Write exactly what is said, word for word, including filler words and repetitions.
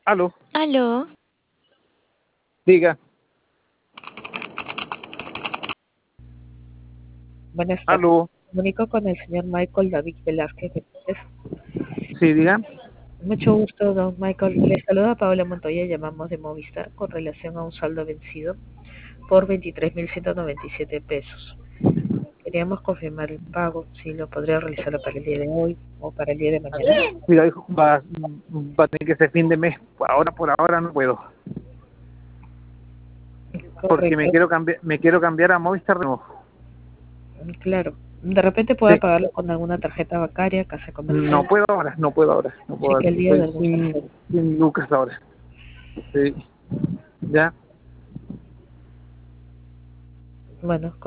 Aló, Aló, diga, Buenas tardes. aló, Comunico con el señor Michael David Velázquez Benítez. sí, diga. Mucho gusto, don Michael. Le saluda Paola Montoya. Llamamos de Movistar con relación a un saldo vencido por veintitrés mil ciento noventa y siete pesos. Queríamos confirmar el pago, si lo podría realizar para el día de hoy o para el día de mañana. Mira, dijo, va, va a tener que ser fin de mes. Ahora por ahora no puedo. Porque me Correcto, quiero cambiar, me quiero cambiar a Movistar de nuevo. claro. De repente pueda Sí, pagarlo con alguna tarjeta bancaria, casa no comercial, puedo ahora, no puedo ahora, no puedo cheque ahora. al día de Estoy algún sin, tercero. sin lucas ahora. Sí, ya. Bueno,